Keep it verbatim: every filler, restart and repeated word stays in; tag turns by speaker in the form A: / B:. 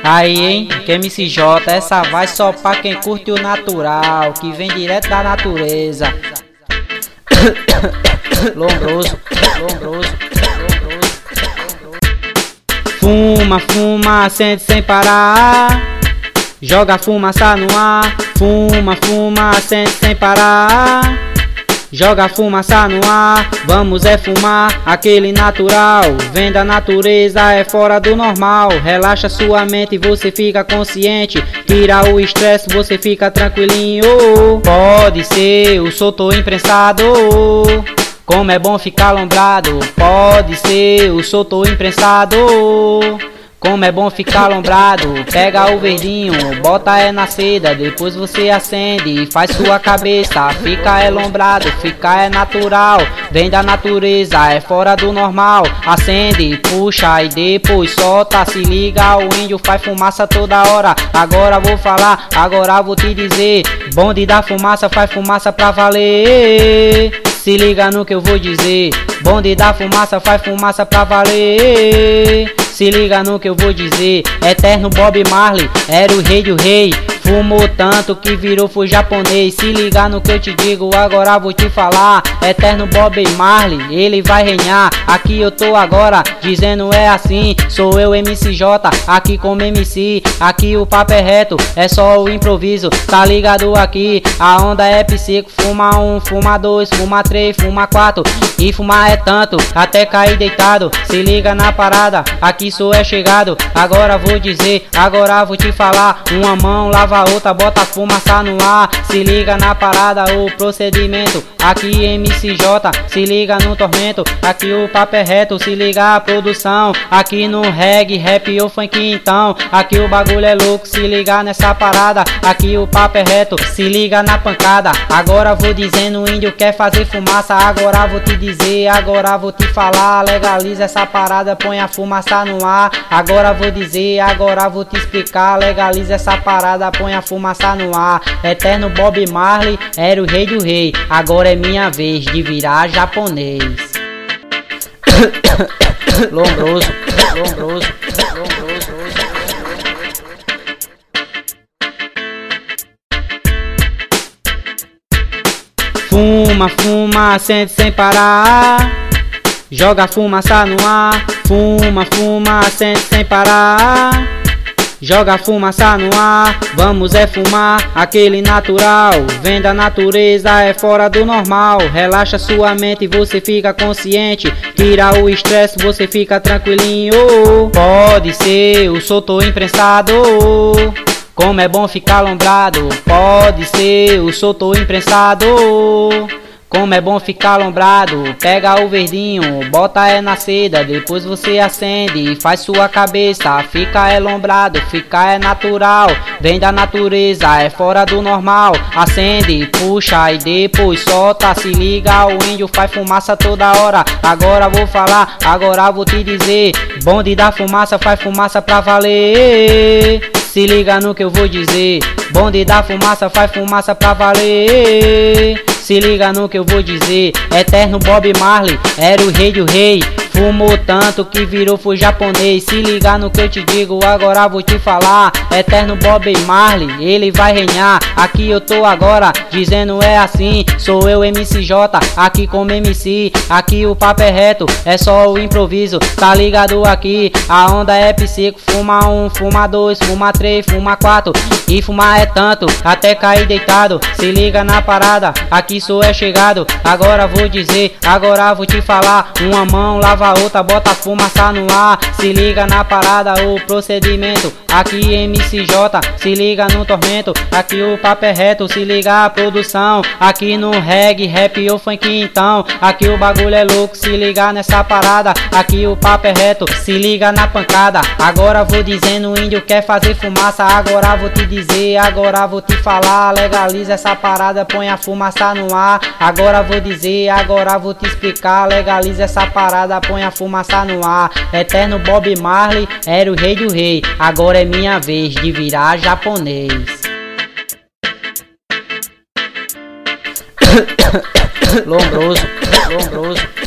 A: Aí, hein, que M C J, essa vai só pra quem curte o natural, que vem direto da natureza. Lombroso, lombroso, lombroso, lombroso. Fuma, fuma, sente sem parar. Joga fumaça no ar. Fuma, fuma, sente sem parar. Joga fumaça no ar, vamos é fumar aquele natural. Vem da natureza, é fora do normal. Relaxa sua mente, você fica consciente. Tira o estresse, você fica tranquilinho. Pode ser, eu sou tô imprensado. Como é bom ficar lombrado. Pode ser, eu sou tô imprensado. Como é bom ficar lombrado. Pega o verdinho, bota é na seda, depois você acende e faz sua cabeça. Fica é lombrado, fica é natural. Vem da natureza, é fora do normal. Acende, puxa e depois solta. Se liga, o índio faz fumaça toda hora. Agora vou falar, agora vou te dizer. Bonde da fumaça faz fumaça pra valer. Se liga no que eu vou dizer. Bonde da fumaça faz fumaça pra valer. Se liga no que eu vou dizer. Eterno Bob Marley era o rei do rei. Fumou tanto que virou foi japonês. Se liga no que eu te digo, agora vou te falar. Eterno Bob Marley, ele vai reinar. Aqui eu tô agora, dizendo é assim. Sou eu M C J, aqui como M C. Aqui o papo é reto, é só o improviso. Tá ligado aqui, a onda é psico. Fuma um, fuma dois, fuma três, fuma quatro. E fumar é tanto, até cair deitado. Se liga na parada, aqui sou é chegado. Agora vou dizer, agora vou te falar. Uma mão lava a outra, bota a fumaça no ar. Se liga na parada, o procedimento. Aqui M C J, se liga no tormento. Aqui o papo é reto, se liga a produção. Aqui no reggae, rap ou funk então. Aqui o bagulho é louco, se liga nessa parada. Aqui o papo é reto, se liga na pancada. Agora vou dizendo, o índio quer fazer fumaça. Agora vou te dizer, agora vou te falar. Legaliza essa parada, põe a fumaça no ar. Agora vou dizer, agora vou te explicar. Legaliza essa parada, põe a fumaça no ar. Eterno Bob Marley era o rei do rei. Agora é minha vez de virar japonês. Lombroso, lombroso, lombroso. Fuma, fuma, sente sem parar. Joga fumaça no ar. Fuma, fuma, sente sem parar. Joga fumaça no ar, vamos é fumar aquele natural. Vem da natureza, é fora do normal. Relaxa sua mente, você fica consciente. Tira o estresse, você fica tranquilinho. Pode ser, eu sou tô imprensado. Como é bom ficar lombrado. Pode ser, eu sou tô imprensado. Como é bom ficar lombrado. Pega o verdinho, bota é na seda, depois você acende e faz sua cabeça. Fica é lombrado, fica é natural. Vem da natureza, é fora do normal. Acende, puxa e depois solta. Se liga, o índio faz fumaça toda hora. Agora vou falar, agora vou te dizer. Bonde da fumaça faz fumaça pra valer. Se liga no que eu vou dizer. Bonde da fumaça faz fumaça pra valer. Se liga no que eu vou dizer. Eterno Bob Marley era o rei do rei. Fumou tanto que virou foi japonês. Se liga no que eu te digo, agora vou te falar. Eterno Bob Marley, ele vai reinar. Aqui eu tô agora, dizendo é assim. Sou eu M C J, aqui como M C. Aqui o papo é reto, é só o improviso. Tá ligado aqui, a onda é psico. Fuma um, fuma dois, fuma três, fuma quatro. E fumar é tanto, até cair deitado. Se liga na parada, aqui sou é chegado. Agora vou dizer, agora vou te falar. Uma mão lava a outra, bota a fumaça no ar. Se liga na parada, o procedimento. Aqui M C J, se liga no tormento. Aqui o papo é reto, se liga a produção. Aqui no reggae, rap ou funk então. Aqui o bagulho é louco, se liga nessa parada. Aqui o papo é reto, se liga na pancada. Agora vou dizendo, o índio quer fazer fumaça. Agora vou te dizer, agora vou te falar. Legaliza essa parada, põe a fumaça no ar. Agora vou dizer, agora vou te explicar. Legaliza essa parada, põe a fumaça no ar. Eterno Bob Marley era o rei do rei. Agora é minha vez de virar japonês. Lombroso, lombroso.